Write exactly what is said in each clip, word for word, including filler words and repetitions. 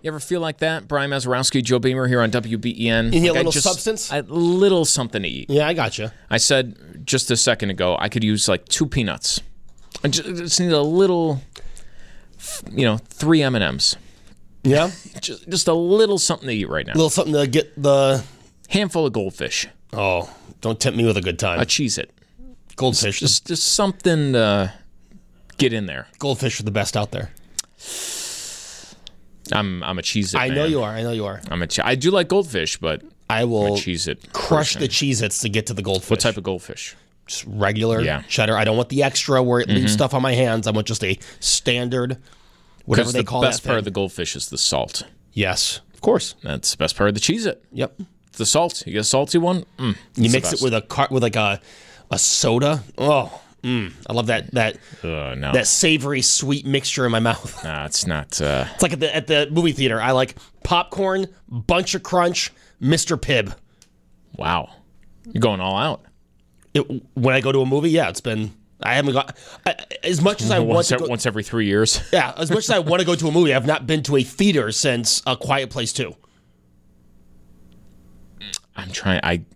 You ever feel like that? Brian Mazurowski, Joe Beamer here on W B E N. You need like a little I just, substance? A little something to eat. Yeah, I got you. I said just a second ago I could use like two peanuts. I just, just need a little, you know, three M and M's. Yeah? Just, just a little something to eat right now. A little something to get the... Handful of goldfish. Oh, don't tempt me with a good time. A Cheez-It. Goldfish. Just, just something to get in there. Goldfish are the best out there. I'm I'm a Cheez-It I man. know you are. I know you are. I'm a che- I do like goldfish, but I will Cheez-It crush person. the Cheez-Its to get to the goldfish. What type of goldfish? Just regular Yeah. cheddar. I don't want the extra where it leaves stuff on my hands. I want just a standard, whatever Because they the call best that part thing. of the goldfish is the salt. Yes, of course. That's the best part of the Cheez-It. Yep. It's the salt. You get a salty one. Mm, You it's mix the it with a car- with like a a soda. Oh, mm, I love that that best. Uh, no, that savory sweet mixture in my mouth. no, it's not. Uh, It's like at the at the movie theater. I like popcorn, bunch of crunch, Mister Pibb. wow, you're going all out. It, when I go to a movie, yeah, it's been. I haven't got I, as much as I want Once, to e- go. once every three years. Yeah, as much as I want to go to a movie, I've not been to a theater since A Quiet Place Two. I'm trying. I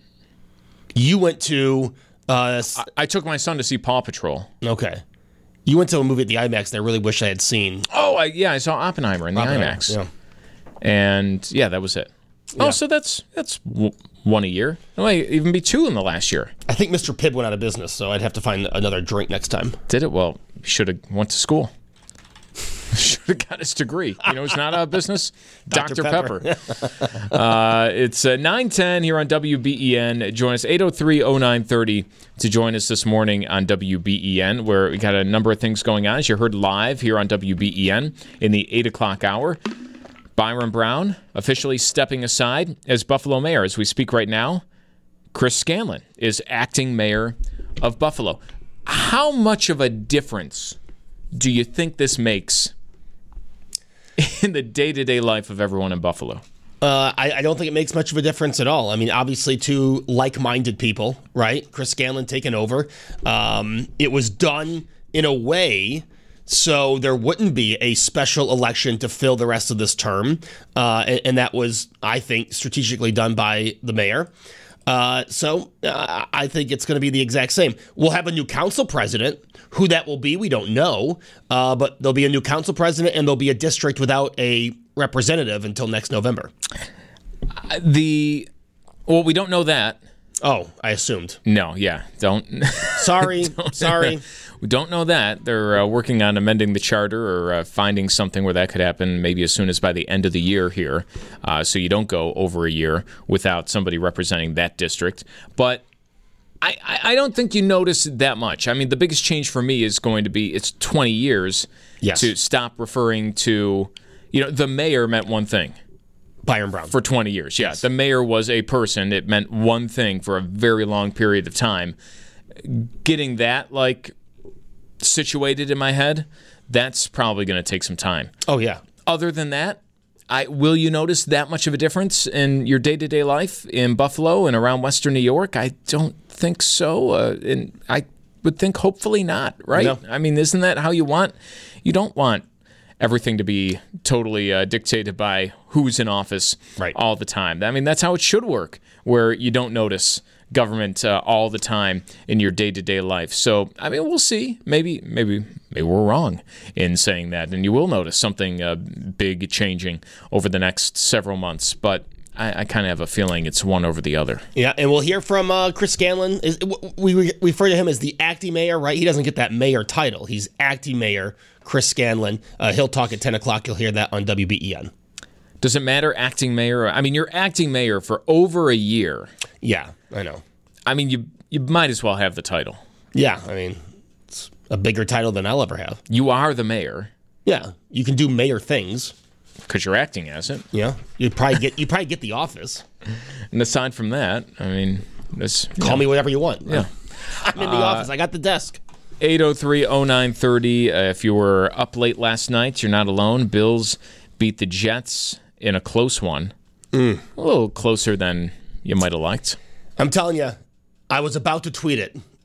You went to. Uh, s- I took my son to see Paw Patrol. okay. You went to a movie at the IMAX that I really wish I had seen. Oh, I, yeah, I saw Oppenheimer in the IMAX, Yeah. and yeah, that was it. Oh, so that's that's w- one a year. It might even be two in the last year. I think Mister Pibb went out of business, so I'd have to find another drink next time. Did it? Well, should have went to school. Should have got his degree. You know, who's not out of business? Doctor Doctor Pepper. uh, it's uh, nine ten here on W B E N. Join us eight oh three oh nine thirty to join us this morning on W B E N, where we got a number of things going on. As you heard live here on W B E N in the eight o'clock hour. Byron Brown officially stepping aside as Buffalo mayor. As we speak right now, Chris Scanlon is acting mayor of Buffalo. How much of a difference do you think this makes in the day-to-day life of everyone in Buffalo? Uh, I, I don't think it makes much of a difference at all. I mean, obviously, two like-minded people, right? Chris Scanlon taking over. Um, it was done in a way so there wouldn't be a special election to fill the rest of this term, uh, and, and that was, I think, strategically done by the mayor. Uh, so uh, I think it's going to be the exact same. We'll have a new council president. Who that will be, we don't know. Uh, but there'll be a new council president, and there'll be a district without a representative until next November. The well, we don't know that. Oh, I assumed. No, yeah, don't. Sorry, don't sorry. We don't know that. They're uh, working on amending the charter or uh, finding something where that could happen maybe as soon as by the end of the year here. Uh, so you don't go over a year without somebody representing that district. But I, I, I don't think you notice that much. I mean, the biggest change for me is going to be it's twenty years Yes. to stop referring to, you know, the mayor meant one thing. Byron Brown. For twenty years, yeah. The mayor was a person. It meant one thing for a very long period of time. Getting that, like, situated in my head, that's probably going to take some time. Oh, yeah. Other than that, I will you notice that much of a difference in your day-to-day life in Buffalo and around Western New York? I don't think so. Uh, and I would think hopefully not, right? No. I mean, isn't that how you want? You don't want everything to be totally uh, dictated by who's in office Right. all the time. I mean, that's how it should work, where you don't notice government uh, all the time in your day-to-day life. So, I mean, we'll see. Maybe, maybe, maybe we're wrong in saying that, and you will notice something uh, big changing over the next several months. But I, I kind of have a feeling it's one over the other. Yeah, and we'll hear from uh, Chris Scanlon. Is, we, we refer to him as the acting mayor, right? He doesn't get that mayor title. He's acting mayor, Chris Scanlon. Uh, he'll talk at ten o'clock. You'll hear that on W B E N. Does it matter acting mayor? I mean, you're acting mayor for over a year. Yeah, I know. I mean, you you might as well have the title. Yeah, I mean, it's a bigger title than I'll ever have. You are the mayor Yeah, you can do mayor things. because you're acting as it. Yeah, you probably get you probably get the office. And aside from that, I mean, this Call me whatever you want. Yeah. I'm in the office. I got the desk. eight oh three oh nine thirty. Uh, if you were up late last night, you're not alone. Bills beat the Jets in a close one. Mm. A little closer than you might have liked. I'm telling you, I was about to tweet it,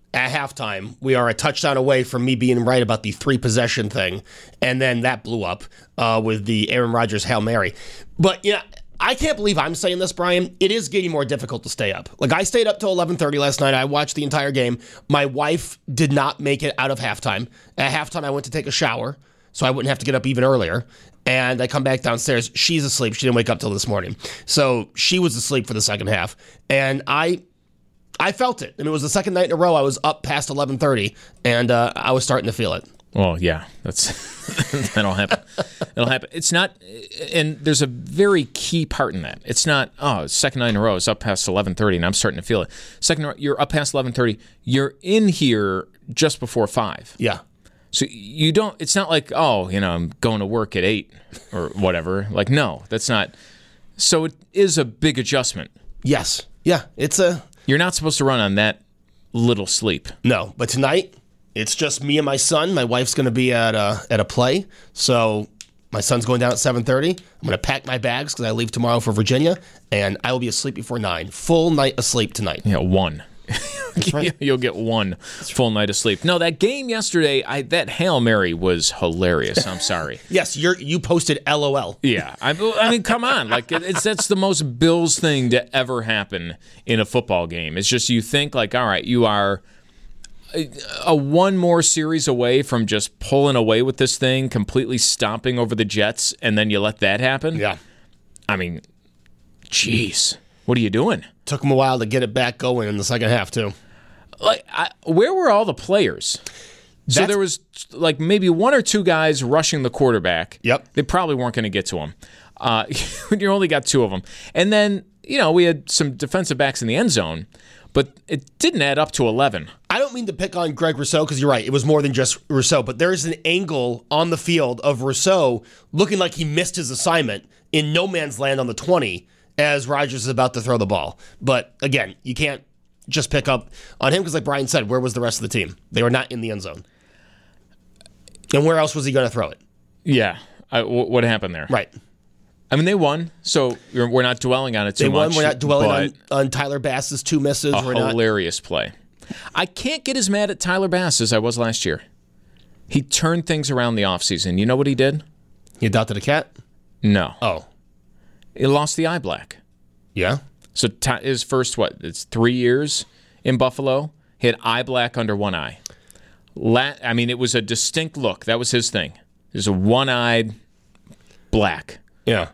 at halftime, we are a touchdown away from me being right about the three possession thing, and then that blew up uh, with the Aaron Rodgers Hail Mary. But yeah, I can't believe I'm saying this, Brian. It is getting more difficult to stay up. Like, I stayed up till eleven thirty last night. I watched the entire game. My wife did not make it out of halftime. At halftime, I went to take a shower, so I wouldn't have to get up even earlier. And I come back downstairs. She's asleep. She didn't wake up till this morning. So she was asleep for the second half. And I I felt it. And it was the second night in a row I was up past eleven thirty, and uh, I was starting to feel it. Well, yeah, that's that'll happen. It'll happen. It's not, and there's a very key part in that. It's not, oh, second night in a row, it's up past eleven thirty, and I'm starting to feel it. Second, you're up past eleven thirty. You're in here just before five. Yeah. So you don't. It's not like, oh, you know, I'm going to work at eight or whatever. Like, no, that's not. So it is a big adjustment. Yes. Yeah. It's a. You're not supposed to run on that little sleep. No, but tonight it's just me and my son. My wife's going to be at a at a play, so my son's going down at seven thirty. I'm going to pack my bags because I leave tomorrow for Virginia, and I will be asleep before nine. Full night of sleep tonight. Yeah, one. That's right. You'll get one full night of sleep. No, that game yesterday, I, that Hail Mary was hilarious. I'm sorry. Yes, you you posted L O L. Yeah, I, I mean, come on, like it's that's the most Bills thing to ever happen in a football game. It's just you think like, all right, you are a, a one more series away from just pulling away with this thing, completely stomping over the Jets, and then you let that happen. Yeah, I mean, jeez, what are you doing? Took them a while to get it back going in the second half too. Like, I, where were all the players? So That's, there was like maybe one or two guys rushing the quarterback. Yep. They probably weren't going to get to him. Uh, you only got two of them. And then, you know, we had some defensive backs in the end zone, but it didn't add up to eleven. I don't mean to pick on Greg Rousseau because you're right. It was more than just Rousseau, but there's an angle on the field of Rousseau looking like he missed his assignment in no man's land on the twenty as Rodgers is about to throw the ball. But again, you can't just pick up on him because, like Brian said, where was the rest of the team? They were not in the end zone. And where else was he going to throw it? Yeah. I, w- what happened there? Right. I mean, they won, so we're not dwelling on it too they much. They won. We're not dwelling on, but on Tyler Bass's two misses. A we're hilarious not... play. I can't get as mad at Tyler Bass as I was last year. He turned things around the offseason. You know what he did? He adopted a cat? No. Oh. He lost the eye black. Yeah? So t- his first, what, it's three years in Buffalo, he had eye black under one eye. La- I mean, it was a distinct look. That was his thing. It was a one-eyed black. Yeah.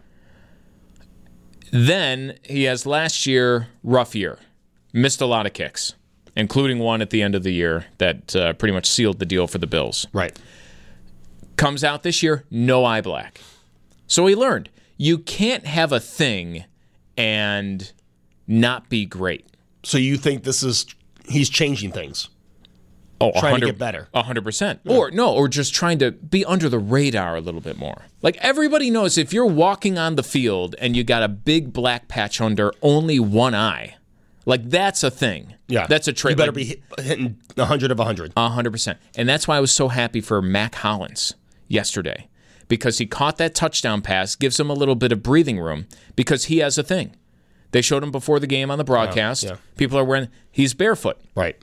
Then he has last year, rough year. Missed a lot of kicks, including one at the end of the year that uh, pretty much sealed the deal for the Bills. Right. Comes out this year, no eye black. So he learned, you can't have a thing and not be great. So you think this is, he's changing things? Oh, trying to get better. one hundred percent. Yeah. Or no, or just trying to be under the radar a little bit more. Like everybody knows if you're walking on the field and you got a big black patch under only one eye, like that's a thing. Yeah. That's a trait. You better like, be hit, hitting one hundred of one hundred. one hundred percent. And that's why I was so happy for Mac Hollins yesterday, because he caught that touchdown pass, gives him a little bit of breathing room because he has a thing. They showed him before the game on the broadcast. Yeah, yeah. People are wearing, he's barefoot. Right.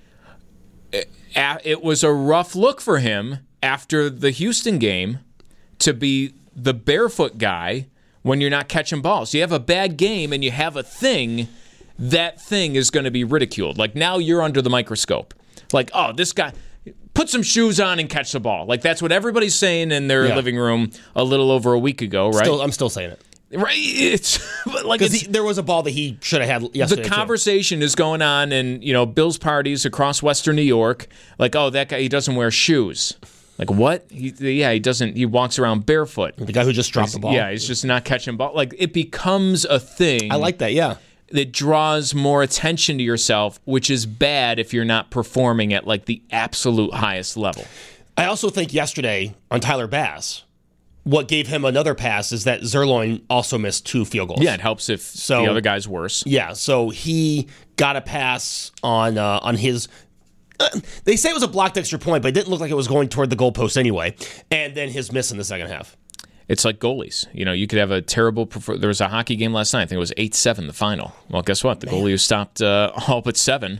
It, it was a rough look for him after the Houston game to be the barefoot guy when you're not catching balls. You have a bad game and you have a thing, that thing is going to be ridiculed. Like now you're under the microscope. Like, oh, this guy, put some shoes on and catch the ball. Like that's what everybody's saying in their yeah. living room a little over a week ago, right? Still, I'm still saying it. Right, it's like because there was a ball that he should have had yesterday. The conversation too. is going on in you know Bills parties across Western New York. Like, oh, that guy he doesn't wear shoes. Like what? He, yeah, he doesn't. He walks around barefoot. The guy who just dropped he's, the ball. Yeah, he's just not catching ball. Like it becomes a thing. I like that. Yeah, that draws more attention to yourself, which is bad if you're not performing at like the absolute highest level. I also think yesterday on Tyler Bass, what gave him another pass is that Zerloin also missed two field goals. Yeah, it helps if so, the other guy's worse. Yeah, so he got a pass on uh, on his. Uh, they say it was a blocked extra point, but it didn't look like it was going toward the goalpost anyway. And then his miss in the second half. It's like goalies. You know, you could have a terrible. There was a hockey game last night. I think it was eight seven the final. Well, guess what? The Man. goalie who stopped uh, all but seven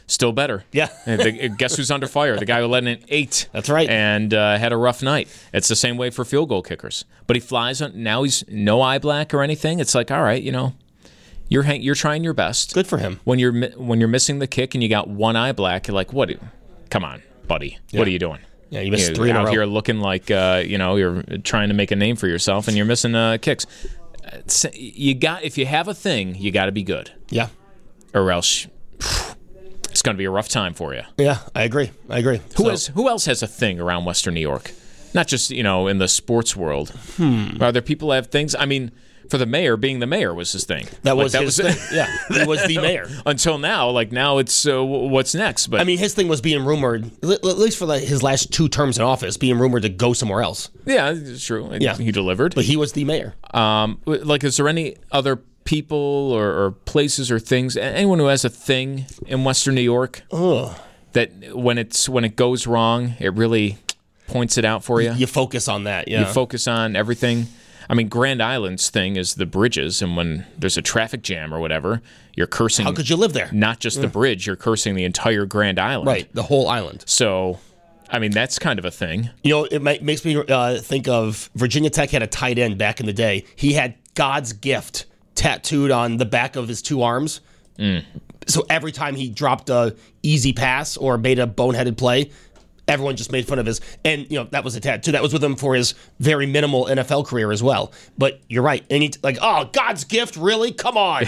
still better. Yeah. the, guess who's under fire? The guy who let in eight. That's right. And uh, had a rough night. It's the same way for field goal kickers. But he flies on. Now he's no eye black or anything. It's like, all right, you know, you're hang, you're trying your best. Good for him. When you're when you're missing the kick and you got one eye black, you're like, what? Come on, buddy. Yeah. What are you doing? Yeah, you missed you're three in a out row. here looking like uh, you know you're trying to make a name for yourself, and you're missing uh, kicks. It's, you got if you have a thing, you got to be good. Yeah, or else it's going to be a rough time for you. Yeah, I agree. I agree. Who so, has who else has a thing around Western New York? Not just you know in the sports world. Hmm. Are there people that have things? I mean. For the mayor, being the mayor was his thing. That was like, his that was thing. Yeah, he was the mayor. Until now, like now it's uh, what's next. But I mean, his thing was being rumored, at least for like his last two terms in office, being rumored to go somewhere else. Yeah, it's true. Yeah. He delivered. But he was the mayor. Um, like, is there any other people or, or places or things, anyone who has a thing in Western New York Ugh. that when it's when it goes wrong, it really points it out for you? You focus on that, yeah. You focus on everything. I mean, Grand Island's thing is the bridges, and when there's a traffic jam or whatever, you're cursing. How could you live there? Not just the bridge, you're cursing the entire Grand Island. Right, the whole island. So, I mean, that's kind of a thing. You know, it might, makes me uh, think of Virginia Tech had a tight end back in the day. He had God's gift tattooed on the back of his two arms. Mm. So every time he dropped a easy pass or made a boneheaded play, everyone just made fun of his, and you know that was a tattoo. That was with him for his very minimal N F L career as well. But you're right. Any like, oh, God's gift, really? Come on.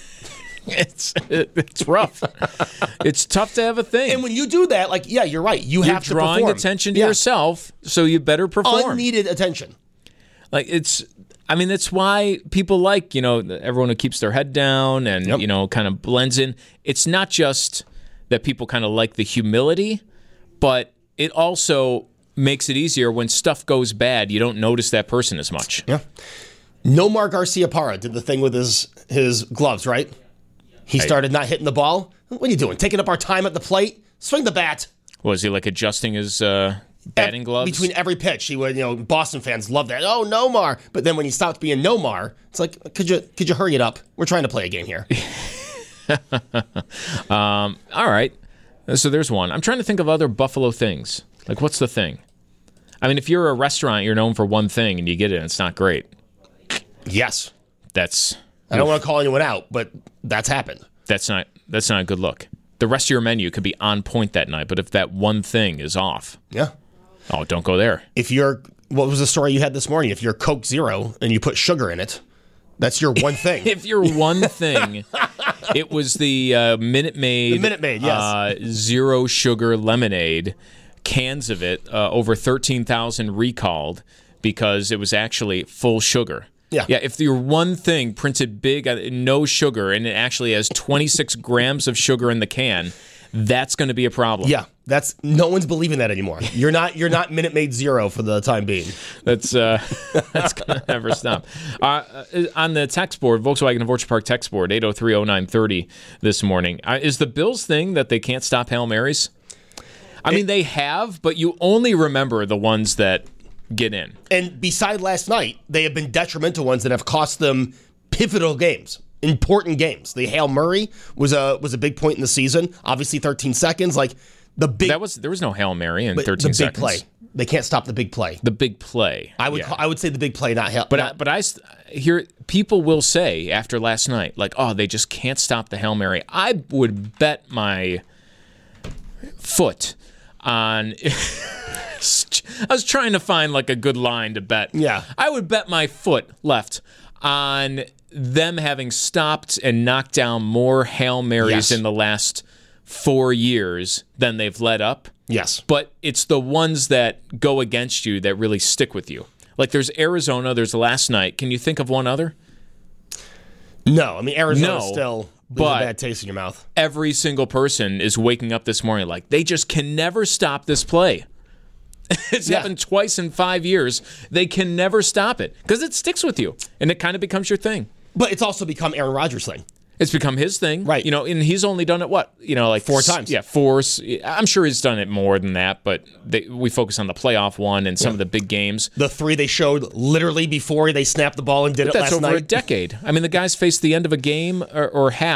it's it, it's rough. It's tough to have a thing. And when you do that, like, yeah, you're right. You you're have to drawing perform. attention to yeah. yourself, so you better perform. Unneeded attention. Like it's. I mean, that's why people like you know everyone who keeps their head down and Yep. you know kind of blends in. It's not just that people kind of like the humility, but it also makes it easier when stuff goes bad. You don't notice that person as much. Yeah. Nomar Garciaparra did the thing with his his gloves, right? He started not hitting the ball. What are you doing? Taking up our time at the plate? Swing the bat. Was he like adjusting his uh, batting gloves? Between every pitch, he would. You know, Boston fans love that. Oh, Nomar! But then when he stopped being Nomar, it's like, could you could you hurry it up? We're trying to play a game here. um, all right. So there's one. I'm trying to think of other Buffalo things. Like, what's the thing? I mean, if you're a restaurant, you're known for one thing, and you get it, and it's not great. Yes. That's. I don't want to call anyone out, but that's happened. That's not. That's not a good look. The rest of your menu could be on point that night, but if that one thing is off, Yeah. oh, don't go there. If you're, what was the story you had this morning? If you're Coke Zero and you put sugar in it, that's your one thing. If you're one thing, it was the uh, Minute Maid, The Minute Maid, yes. uh, zero sugar lemonade, cans of it, uh, over thirteen thousand recalled because it was actually full sugar. Yeah. Yeah, if your one thing printed big, uh, no sugar, and it actually has twenty-six grams of sugar in the can, that's going to be a problem. Yeah, that's no one's believing that anymore. You're not you're not Minute Maid Zero for the time being. That's uh, that's gonna never stop. Uh, on the text board, Volkswagen of Orchard Park text board, eight oh three oh nine thirty this morning. Uh, is the Bills thing that they can't stop Hail Marys? I mean, they have, but you only remember the ones that get in. And beside last night, they have been detrimental ones that have cost them pivotal games, important games. The Hail Murray was a was a big point in the season. Obviously, thirteen seconds. Like the big That was there was no Hail Mary in but thirteen the big seconds. play. They can't stop the big play. The big play. I would yeah. call, I would say the big play, not Hail. But not, I, but I st- hear people will say after last night, like, oh, they just can't stop the Hail Mary. I would bet my foot on. I was trying to find like a good line to bet. Yeah. I would bet my foot left on them having stopped and knocked down more Hail Marys Yes. in the last four years than they've let up. yes. But it's the ones that go against you that really stick with you. Like there's Arizona, there's last night. Can you think of one other? No, I mean Arizona No, still leaves but- a bad taste in your mouth. Every single person is waking up this morning like they just can never stop this play. It's Yeah. happened twice in five years. They can never stop it because it sticks with you and it kind of becomes your thing. But it's also become Aaron Rodgers' thing. It's become his thing, Right. You know, and he's only done it what you know, like Four s- times. Yeah, four. s- I'm sure he's done it more than that, but they, we focus on the playoff one and some of the big games. The three they showed literally before they snapped the ball and did it That's last over night. a decade. I mean, the guys faced the end of a game or, or half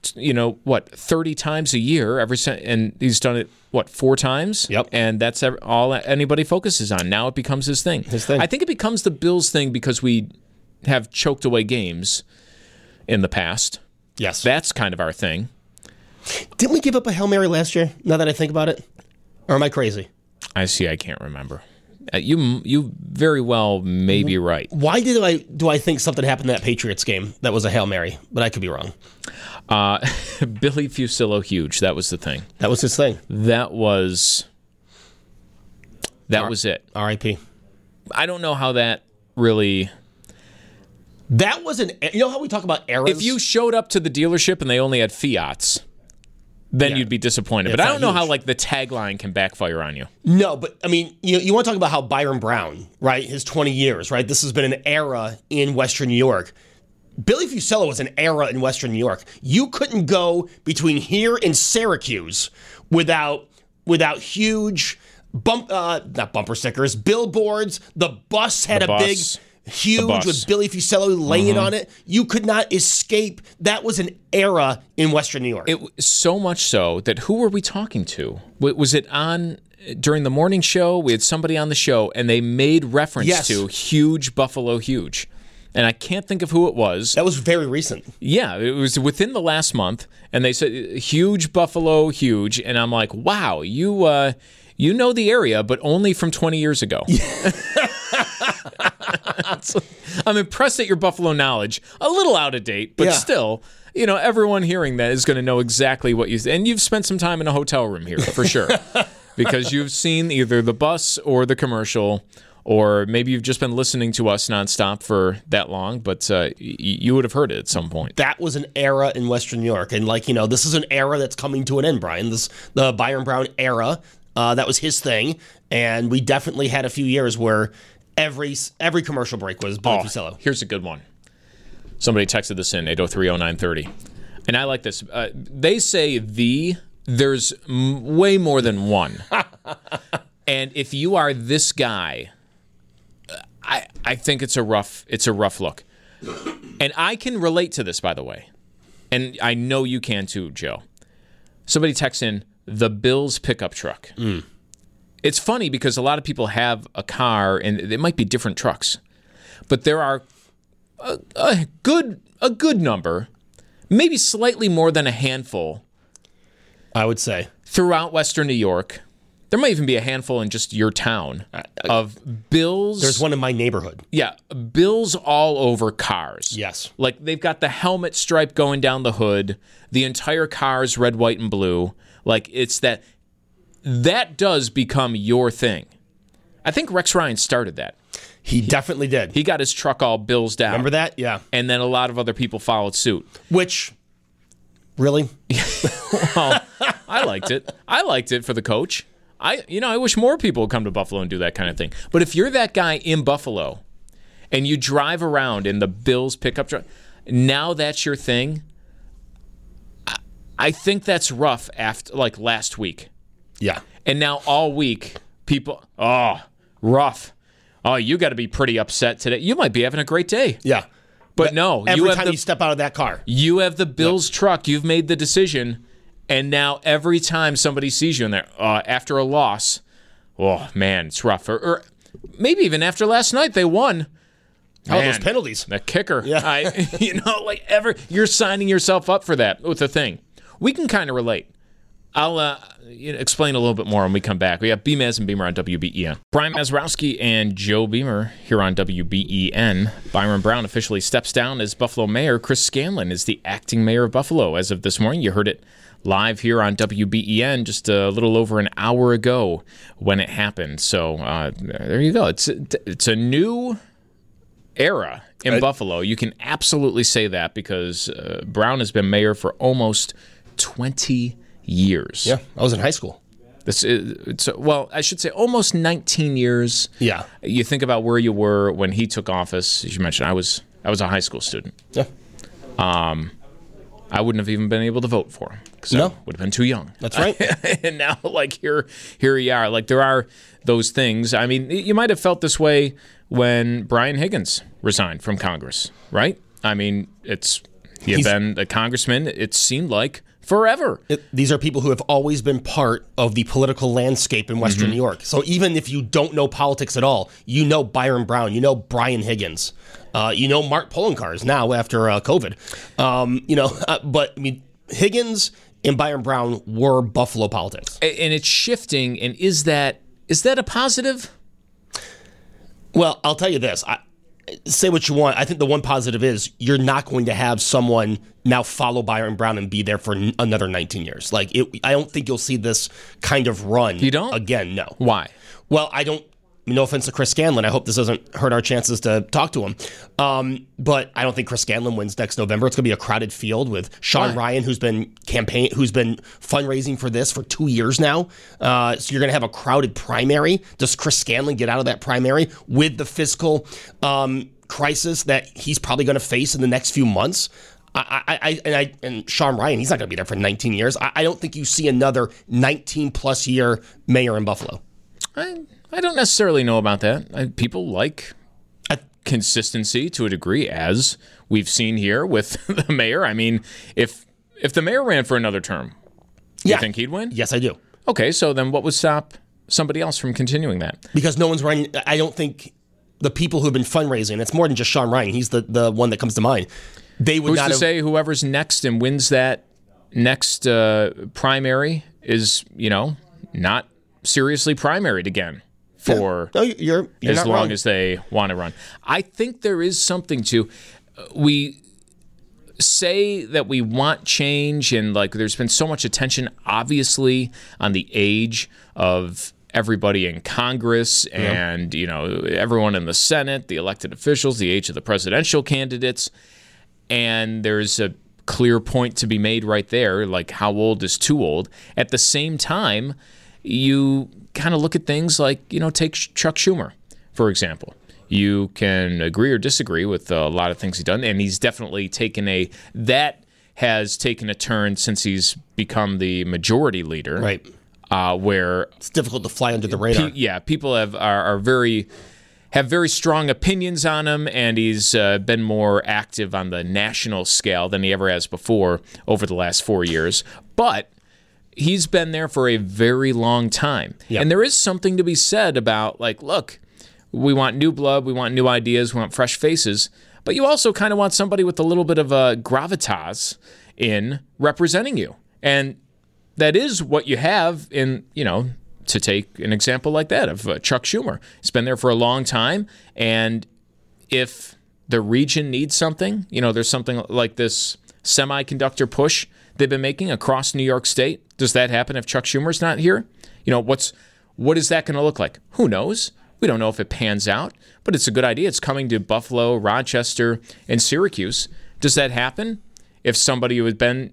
you know, what, thirty times a year, every se- and he's done it, what, four times? Yep. And that's ev- all anybody focuses on. Now it becomes his thing. His thing. I think it becomes the Bills thing because we have choked away games in the past. Yes. That's kind of our thing. Didn't we give up a Hail Mary last year, now that I think about it? Or am I crazy? I see. I can't remember. Uh, you you very well may be right. Why did I do I think something happened in that Patriots game that was a Hail Mary? But I could be wrong. Uh, Billy Fusillo huge. That was the thing. That was his thing. That was that R- was it. R I P I don't know how that really. That was an. You know how we talk about eras? If you showed up to the dealership and they only had Fiats, then Yeah. you'd be disappointed. It's But I not don't know how huge. like the tagline can backfire on you. No, but I mean, you you want to talk about how Byron Brown, right? His twenty years, right? This has been an era in Western New York. Billy Fusillo was an era in Western New York. You couldn't go between here and Syracuse without without huge bump, uh, not bumper stickers, billboards. The bus had The a big, bus. huge bus. with Billy Fusillo laying on it. You could not escape. That was an era in Western New York. It so much so that who were we talking to? W- Was it on during the morning show? We had somebody on the show, and they made reference Yes. to huge Buffalo huge. And I can't think of who it was. that was very recent. Yeah, it was within the last month, and they said huge Buffalo huge, and I'm like, wow, you uh, you know the area, but only from twenty years ago. I'm impressed at your Buffalo knowledge. A little out of date, but Yeah. still, you know, everyone hearing that is going to know exactly what you. And you've spent some time in a hotel room here for sure, because you've seen either the bus or the commercial. Or maybe you've just been listening to us nonstop for that long, but uh, y- you would have heard it at some point. That was an era in Western New York, and like you know, this is an era that's coming to an end. Brian, this the Byron Brown era, uh, that was his thing, and we definitely had a few years where every every commercial break was Billy Oh, Fusillo. here's a good one. Somebody texted this in eight oh three oh nine thirty, and I like this. Uh, they say the there's m- way more than one, and if you are this guy. I, I think it's a rough it's a rough look. And I can relate to this, by the way. And I know you can too, Joe. Somebody texts in the Bills pickup truck. Mm. It's funny because a lot of people have a car and it might be different trucks. But there are a, a good a good number, maybe slightly more than a handful I would say. throughout Western New York. There might even be a handful in just your town of Bills. There's one in my neighborhood. Yeah, Bills all over cars. Yes. Like they've got the helmet stripe going down the hood. The entire car's red, white, and blue. Like it's that. That does become your thing. I think Rex Ryan started that. He definitely did. He got his truck all Bills down. Remember that? Yeah. And then a lot of other people followed suit. Which, really? Well, I liked it. I liked it for the coach. I, you know, I wish more people would come to Buffalo and do that kind of thing. But if you're that guy in Buffalo and you drive around in the Bills pickup truck, now that's your thing. I, I think that's rough after like last week. Yeah. And now all week, people, oh, rough. Oh, you got to be pretty upset today. You might be having a great day. Yeah. But no, Every you have time the, you step out of that car. you have the Bills truck. You've made the decision. And now every time somebody sees you in there uh, after a loss, oh, man, it's rough. Or, or maybe even after last night, they won. How about Man, those penalties? The kicker. Yeah. I, you know, like ever, you're signing yourself up for that with the thing. We can kind of relate. I'll uh, you know, explain a little bit more when we come back. We have B-Maz and Beamer on W B E N. Brian Mazurowski and Joe Beamer here on W B E N. Byron Brown officially steps down as Buffalo mayor. Chris Scanlon is the acting mayor of Buffalo as of this morning. You heard it live here on W B E N just a little over an hour ago when it happened. So uh, there you go. It's it's a new era in Right. Buffalo. You can absolutely say that because uh, Brown has been mayor for almost twenty years. Yeah. I was in high school. This is, it's well, I should say almost nineteen years. Yeah. You think about where you were when he took office. As you mentioned, I was I was a high school student. Yeah. I wouldn't have even been able to vote for him because I No. would have been too young. That's right. And now, like here, here you are. Like there are those things. I mean, you might have felt this way when Brian Higgins resigned from Congress, right? I mean, it's He had been a congressman, it seemed like, forever. It, these are people who have always been part of the political landscape in Western mm-hmm. New York. So even if you don't know politics at all, you know Byron Brown, you know Brian Higgins, uh, you know Mark Poloncarz now after uh, COVID. Um, you know, uh, but I mean, Higgins and Byron Brown were Buffalo politics. And it's shifting, and is that is that a positive? Well, I'll tell you this. I, say what you want. I think the one positive is you're not going to have someone now follow Byron Brown and be there for n- another nineteen years. Like, it, I don't think you'll see this kind of run you don't? again, no. Why? Well, I don't. No offense to Chris Scanlon. I hope this doesn't hurt our chances to talk to him. Um, but I don't think Chris Scanlon wins next November. It's going to be a crowded field with Sean Why? Ryan, who's been campaign, who's been fundraising for this for two years now. Uh, so you're going to have a crowded primary. Does Chris Scanlon get out of that primary with the fiscal um, crisis that he's probably going to face in the next few months? I, I, I, and, I, and Sean Ryan, he's not going to be there for nineteen years. I, I don't think you see another nineteen plus year mayor in Buffalo. I, I don't necessarily know about that. I, people like consistency to a degree, as we've seen here with the mayor. I mean, if if the mayor ran for another term, do yeah. you think he'd win? Yes, I do. Okay, so then what would stop somebody else from continuing that? Because no one's running. I don't think the people who have been fundraising, it's more than just Sean Ryan. He's the, the one that comes to mind. They would Who's not to have, say whoever's next and wins that next uh, primary is, you know, not seriously primaried again for yeah. no, you're, you're as not long wrong. as they want to run. I think there is something to uh, we say that we want change, and like there's been so much attention obviously on the age of everybody in Congress and yeah. you know everyone in the Senate, the elected officials, the age of the presidential candidates, and there's a clear point to be made right there, like how old is too old. At the same time, you kind of look at things like, you know, take Chuck Schumer, for example. You can agree or disagree with a lot of things he's done, and he's definitely taken a, that has taken a turn since he's become the majority leader. Right. Uh, where it's difficult to fly under the radar. Pe- yeah, people have are, are very have very strong opinions on him, and he's uh, been more active on the national scale than he ever has before over the last four years. But he's been there for a very long time. Yep. And there is something to be said about, like, look, we want new blood, we want new ideas, we want fresh faces, but you also kind of want somebody with a little bit of a gravitas in representing you. And that is what you have in, you know, to take an example like that of uh, Chuck Schumer. He's been there for a long time, and if the region needs something, you know, there's something like this semiconductor push they've been making across New York State. Does that happen if Chuck Schumer's not here? You know, what's what is that going to look like? Who knows? We don't know if it pans out, but it's a good idea. It's coming to Buffalo, Rochester, and Syracuse. Does that happen if somebody who has been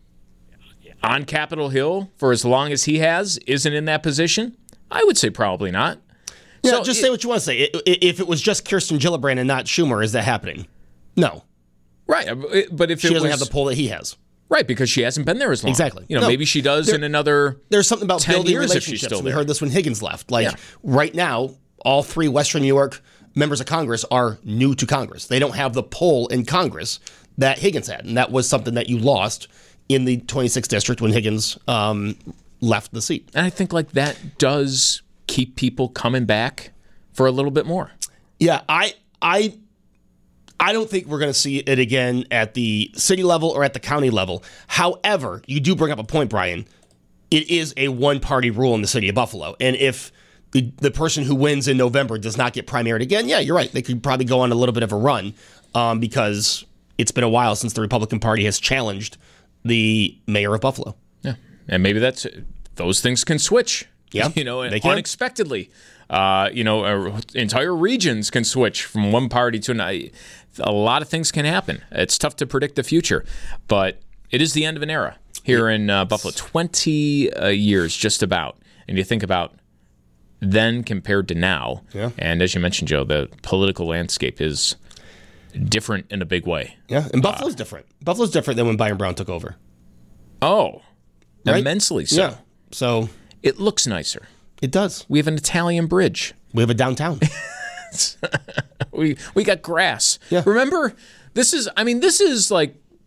on Capitol Hill for as long as he has isn't in that position? I would say probably not. Yeah, so just it, say what you want to say. If it was just Kirsten Gillibrand and not Schumer, is that happening? No. Right, but if she it doesn't was, have the pull that he has. Right, because she hasn't been there as long. Exactly. You know, no, maybe she does there, in another There's something about ten building years relationships. If she's still we there. heard this when Higgins left. Like yeah. right now, all three Western New York members of Congress are new to Congress. They don't have the pull in Congress that Higgins had, and that was something that you lost in the twenty-sixth district when Higgins um, left the seat. And I think like that does keep people coming back for a little bit more. Yeah, I I I don't think we're going to see it again at the city level or at the county level. However, you do bring up a point, Brian. It is a one-party rule in the city of Buffalo. And if the, the person who wins in November does not get primaried again, yeah, you're right. They could probably go on a little bit of a run um, because it's been a while since the Republican Party has challenged the mayor of Buffalo. Yeah, and maybe that's those things can switch. Yeah, you know, they can. unexpectedly. Uh, you know, uh, entire regions can switch from one party to another. A lot of things can happen. It's tough to predict the future, but it is the end of an era here in uh, Buffalo. twenty uh, years, just about. And you think about then compared to now. Yeah. And as you mentioned, Joe, the political landscape is different in a big way. Yeah, and Buffalo's uh, different. Buffalo's different than when Byron Brown took over. Oh, right? Immensely so. Yeah, so it looks nicer. It does. We have an Italian bridge. We have a downtown. we we got grass. Yeah. Remember, this is, I mean, this is like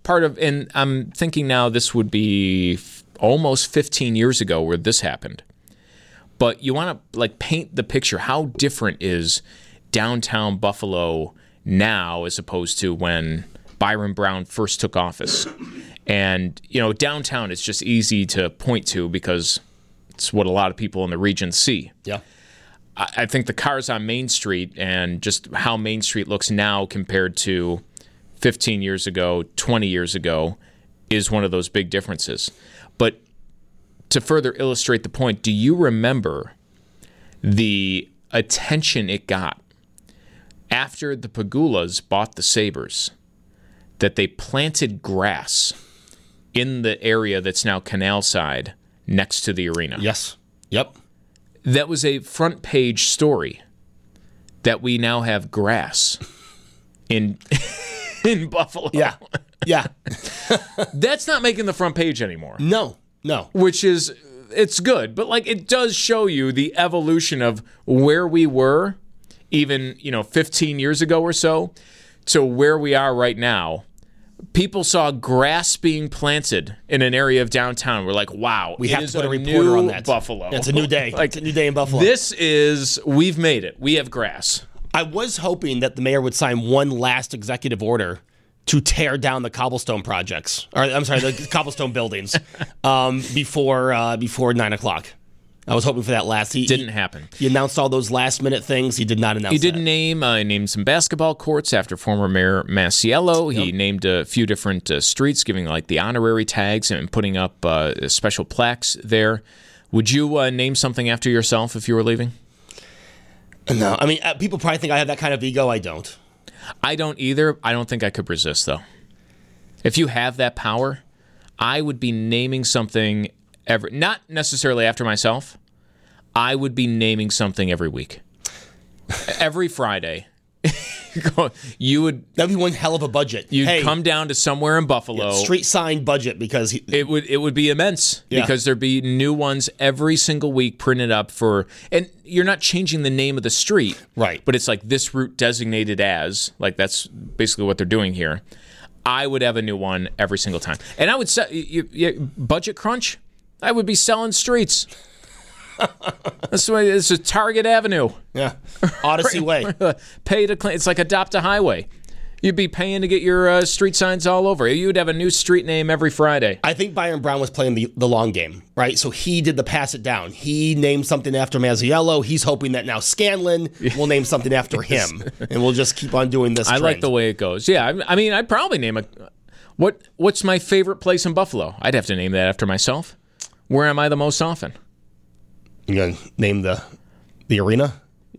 part of, and I'm thinking now this would be f- almost fifteen years ago where this happened. But you want to like paint the picture. How different is downtown Buffalo now as opposed to when Byron Brown first took office? And, you know, downtown is just easy to point to because it's what a lot of people in the region see. Yeah. I, I think the cars on Main Street and just how Main Street looks now compared to fifteen years ago, twenty years ago, is one of those big differences. But to further illustrate the point, do you remember the attention it got after the Pagulas bought the Sabres, that they planted grass in the area that's now Canal Side next to the arena? Yes. Yep. That was a front page story that we now have grass in in Buffalo. Yeah. Yeah. That's not making the front page anymore. No. No. Which is, it's good, but like it does show you the evolution of where we were even, you know, fifteen years ago or so to where we are right now. People saw grass being planted in an area of downtown. We're like, wow, We it have is to put a a reporter new on that. Buffalo. Yeah, it's a new day. Like, it's a new day in Buffalo. this is, we've made it. We have grass. I was hoping that the mayor would sign one last executive order to tear down the cobblestone projects, or I'm sorry, the cobblestone buildings, um, before uh, before nine o'clock. I was hoping for that last. He Didn't he, happen. He announced all those last minute things. He did not announce. He did that. name uh, he named some basketball courts after former Mayor Masiello. He named a few different uh, streets, giving like the honorary tags and putting up uh, special plaques there. Would you uh, name something after yourself if you were leaving? No, I mean uh, people probably think I have that kind of ego. I don't. I don't either. I don't think I could resist, though. If you have that power, I would be naming something every, not necessarily after myself. I would be naming something every week. Every Friday. You would That'd be one hell of a budget. you'd hey, come down to somewhere in Buffalo. street sign budget because he, It would it would be immense Yeah. because there'd be new ones every single week printed up for, and you're not changing the name of the street, Right. But it's like this route designated as, like that's basically what they're doing here. I would have a new one every single time, and I would set you, you, budget crunch. I would be selling streets. That's why it's a Target Avenue. yeah, Odyssey Way. Pay to clean. It's like adopt a highway. You'd be paying to get your uh, street signs all over. You'd have a new street name every Friday. I think Byron Brown was playing the, the long game, right? So he did the pass it down. He named something after Masiello. He's hoping that now Scanlon will name something after him, and we'll just keep on doing this. I trend. like the way it goes. Yeah, I, I mean, I'd probably name a. What What's my favorite place in Buffalo? I'd have to name that after myself. Where am I the most often? You gonna name the the arena?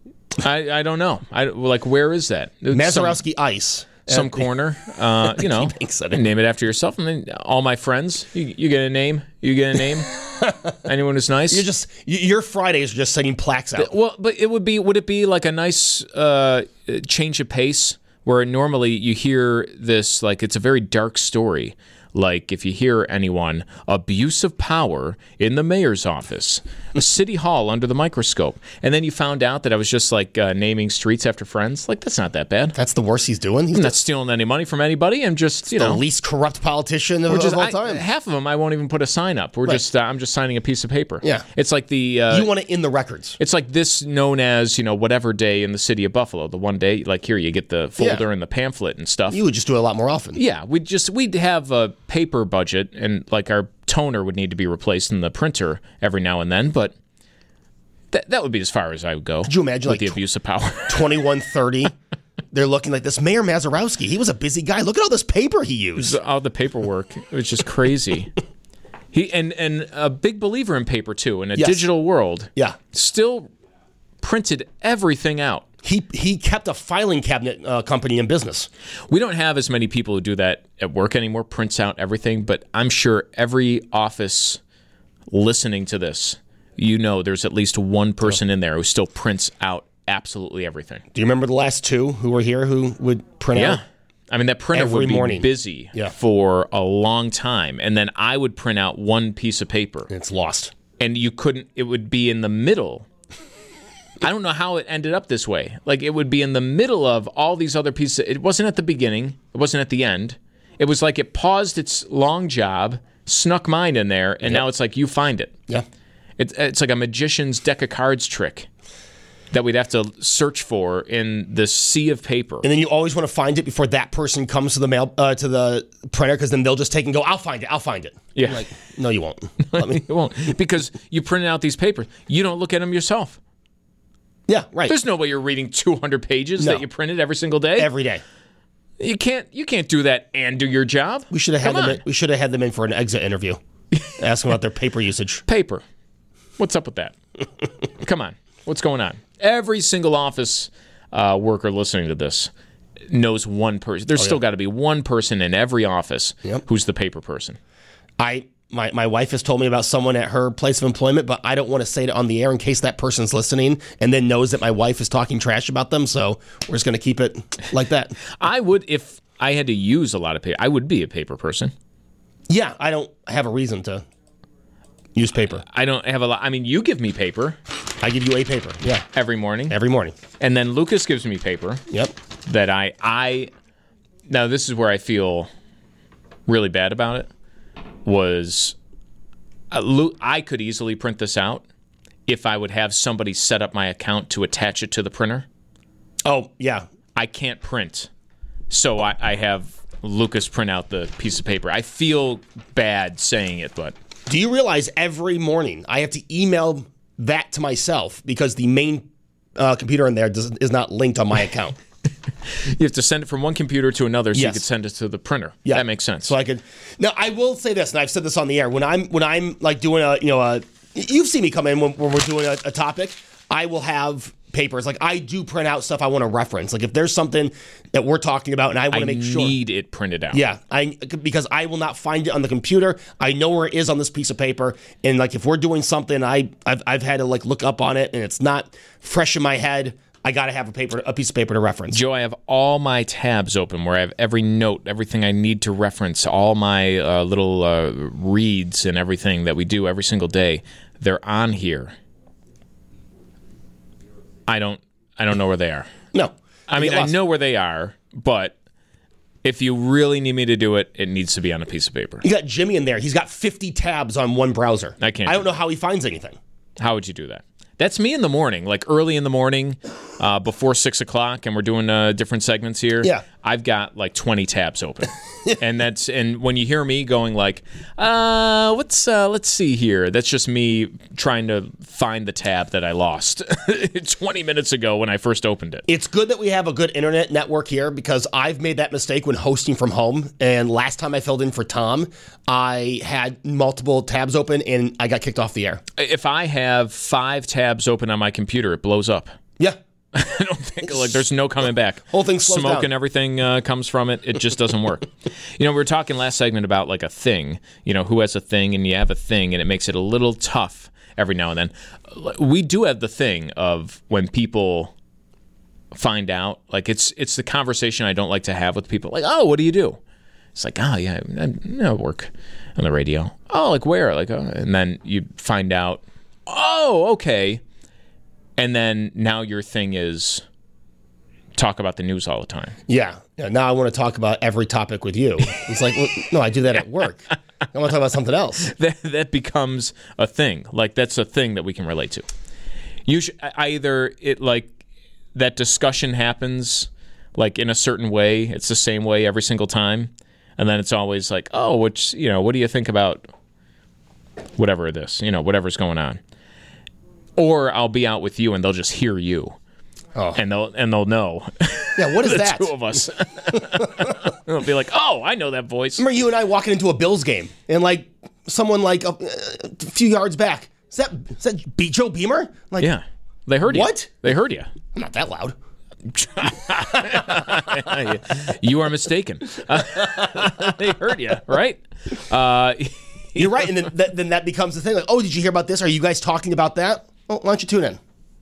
I, I don't know. I like where is that? Mazarowski Ice. Some, some corner. Uh, you know, Bank Center. name it after yourself, and then all my friends. You, you get a name. You get a name. Anyone who's nice. You're just y- your Fridays are just sending plaques out. Well, but it would be. Would it be like a nice uh, change of pace where normally you hear this like it's a very dark story. Like if you hear anyone, abuse of power in the mayor's office, City Hall under the microscope, and then you found out that I was just like uh, naming streets after friends. Like that's not that bad. That's the worst he's doing. He's I'm the, not stealing any money from anybody. I'm just you the know least corrupt politician of, we're just, of all I- time. half of them I won't even put a sign up. We're just uh, I'm just signing a piece of paper. Yeah. it's like the uh, you want it in the records. It's like this known as, you know, whatever day in the city of Buffalo. The one day, like here, you get the folder Yeah. and the pamphlet and stuff. You would just do it a lot more often. yeah, we'd just, we'd have a paper budget and like our toner would need to be replaced in the printer every now and then, but that that would be as far as I would go. Could you imagine, with like, the abuse of power? twenty-one thirty. They're looking like this Mayor Mazarowski. He was a busy guy. Look at all this paper he used. All the paperwork, it was just crazy. He and and a big believer in paper too. In a Yes. digital world, Yeah. still printed everything out. He he kept a filing cabinet uh, company in business. We don't have as many people who do that at work anymore, prints out everything, but I'm sure every office listening to this, you know there's at least one person in there who still prints out absolutely everything. Do you remember the last two who were here who would print Yeah. out? I mean, that printer Every would be morning. busy Yeah. for a long time, and then I would print out one piece of paper, It's lost. and you couldn't, it would be in the middle. I don't know how it ended up this way. Like, it would be in the middle of all these other pieces. It wasn't at the beginning. It wasn't at the end. It was like it paused its long job, snuck mine in there, and yep. now it's like you find it. Yeah. It's it's like a magician's deck of cards trick that we'd have to search for in the sea of paper. And then you always want to find it before that person comes to the mail uh, to the printer, because then they'll just take and go, I'll find it, I'll find it. Yeah. You're like, no, you won't. Let me. You won't. Because you printed out these papers. You don't look at them yourself. Yeah, right. There's no way you're reading two hundred pages no. that you printed every single day. Every day. You can't you can't do that and do your job. We should have had Come them on. in, we should have had them in for an exit interview. Ask them about their paper usage. Paper. What's up with that? Come on. What's going on? Every single office uh, worker listening to this knows one person. There's oh, still yeah. got to be one person in every office yep. who's the paper person. I my, my wife has told me about someone at her place of employment, but I don't want to say it on the air in case that person's listening and then knows that my wife is talking trash about them. So we're just going to keep it like that. I would, if I had to use a lot of paper, I would be a paper person. Yeah, I don't have a reason to use paper. I don't have a lot. I mean, you give me paper. I give you a paper. Yeah. Every morning. Every morning. And then Lucas gives me paper. Yep. That I, I, now this is where I feel really bad about it, was uh, Lu- I could easily print this out if I would have somebody set up my account to attach it to the printer. Oh, yeah. I can't print. So I, I have Lucas print out the piece of paper. I feel bad saying it, but. Do you realize every morning I have to email that to myself because the main uh, computer in there does, is not linked on my account? You have to send it from one computer to another so yes. you could send it to the printer. Yeah. That makes sense. So I could. Now I will say this, and I've said this on the air. When I'm when I'm like doing a you know a, you've seen me come in when, when we're doing a, a topic. I will have papers. Like I do print out stuff I want to reference. Like if there's something that we're talking about and I want to make sure. I need it printed out. Yeah, I because I will not find it on the computer. I know where it is on this piece of paper. And like if we're doing something, I I've, I've had to like look up on it and it's not fresh in my head. I got to have a paper, a piece of paper to reference. Joe, I have all my tabs open where I have every note, everything I need to reference, all my uh, little uh, reads and everything that we do every single day. They're on here. I don't I don't know where they are. No. I mean, I know where they are, but if you really need me to do it, it needs to be on a piece of paper. You got Jimmy in there. He's got fifty tabs on one browser. I can't. I don't know how he finds anything. How would you do that? That's me in the morning, like early in the morning, uh, before six o'clock, and we're doing uh, different segments here. Yeah. I've got like twenty tabs open. And that's and when you hear me going like, uh, what's uh, let's see here, that's just me trying to find the tab that I lost twenty minutes ago when I first opened it. It's good that we have a good internet network here because I've made that mistake when hosting from home. And last time I filled in for Tom, I had multiple tabs open and I got kicked off the air. If I have five tabs open on my computer, it blows up. Yeah. I don't think, like, there's no coming back. Whole thing slows Smoke down. and everything uh, comes from it. It just doesn't work. You know, we were talking last segment about, like, a thing. You know, who has a thing, and you have a thing, and it makes it a little tough every now and then. We do have the thing of when people find out, like, it's it's the conversation I don't like to have with people. Like, oh, what do you do? It's like, oh, yeah, I, you know, work on the radio. Oh, like, where? Like, oh. And then you find out, oh, okay. And then now your thing is talk about the news all the time. Yeah. yeah. Now I want to talk about every topic with you. It's like, well, no, I do that at work. I want to talk about something else. That, that becomes a thing. Like, that's a thing that we can relate to. You should, either it like that discussion happens like in a certain way. It's the same way every single time. And then it's always like, oh, which, you know, what do you think about whatever this, you know, whatever's going on? Or I'll be out with you and they'll just hear you. Oh. And they'll and they'll know. Yeah, what is the that? Two of us. They'll be like, oh, I know that voice. Remember you and I walking into a Bills game and like someone like a, a few yards back. Is that is that B- Joe Beamer? Like, yeah, they heard you. What? They heard you. I'm not that loud. You are mistaken. Uh, they heard you, right? Uh, You're right, and then that, then that becomes the thing. Like, oh, did you hear about this? Are you guys talking about that? Well, why don't you tune in?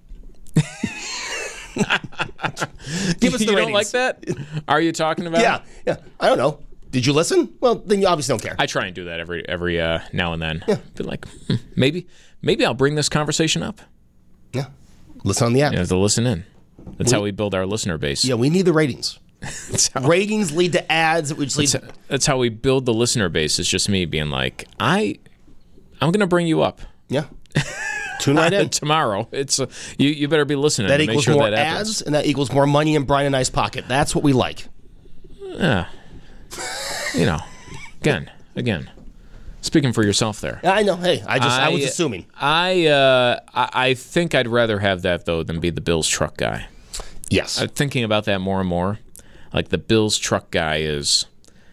Give us the you ratings. Don't like that? Are you talking about? Yeah, yeah. I don't know. Did you listen? Well, then you obviously don't care. I try and do that every every uh, now and then. Yeah. Be like, hmm, maybe maybe I'll bring this conversation up. Yeah. Listen on the app. You have to listen in. That's we, how we build our listener base. Yeah, we need the ratings. That's how, Ratings lead to ads, which leads. that's, that's how we build the listener base. It's just me being like, I, I'm going to bring you up. Yeah. Tune right in. Tomorrow. It's uh, you. You better be listening. That to equals make sure more that happens. ads, and that equals more money in Brian and I's pocket. That's what we like. Yeah. You know, again, again, speaking for yourself there. I know. Hey, I just I, I was I- assuming. I, uh, I I think I'd rather have that though than be the Bills truck guy. Yes. I'm thinking about that more and more. Like the Bills truck guy is.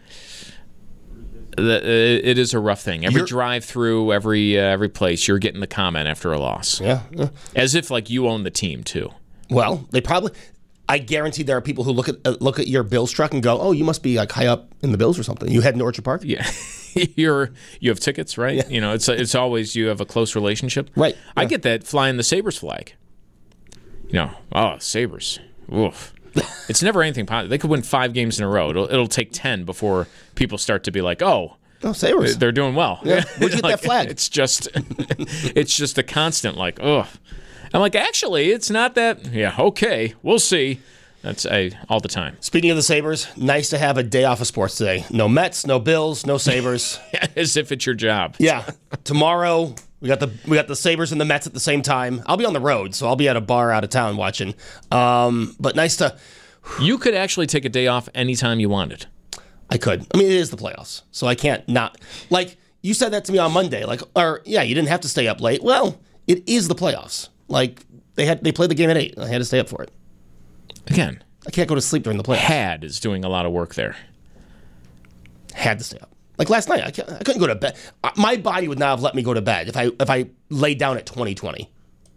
the- It is a rough thing. Every You're- drive-through, every uh, every place, you're getting the comment after a loss, yeah. yeah. as if like you own the team too. Well, they probably. I guarantee there are people who look at uh, look at your Bills truck and go, "Oh, you must be like high up in the Bills or something." You head to Orchard Park. Yeah, you're you have tickets, right? You know, it's it's always you have a close relationship, Right. I Yeah. get that flying the Sabres flag. You know, oh Sabres, oof. It's never anything positive. They could win five games in a row. It'll, it'll take ten before people start to be like, oh, Oh, Sabres. they're doing well. Yeah. Where'd you get that flag? It's just, it's just a constant like, oh. I'm like, actually, it's not that. Yeah, okay, we'll see. That's I all the time. Speaking of the Sabres, nice to have a day off of sports today. No Mets, no Bills, no Sabres. As if it's your job. Yeah. Tomorrow we got the we got the Sabres and the Mets at the same time. I'll be on the road, so I'll be at a bar out of town watching. Um, but nice to You could actually take a day off anytime you wanted. I could. I mean, it is the playoffs, so I can't not. Like you said that to me on Monday. Like, or yeah, you didn't have to stay up late. Well, it is the playoffs. Like they had they played the game at eight. I had to stay up for it. Again, I can't go to sleep during the playoffs. Had is doing a lot of work there. Had to stay up. Like last night, I, can't, I couldn't go to bed. Uh, My body would not have let me go to bed if I if I laid down at twenty twenty.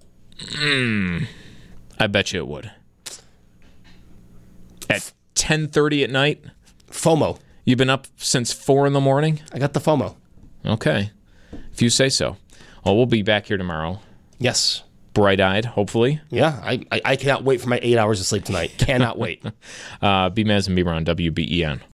I bet you it would. At ten thirty at night, FOMO. you've been up since four in the morning? I got the FOMO. Okay. If you say so. Well, we'll be back here tomorrow. Yes. Bright-eyed, hopefully. Yeah. I, I, I cannot wait for my eight hours of sleep tonight. Cannot wait. Uh, B-Maz and Bieber on W B E N.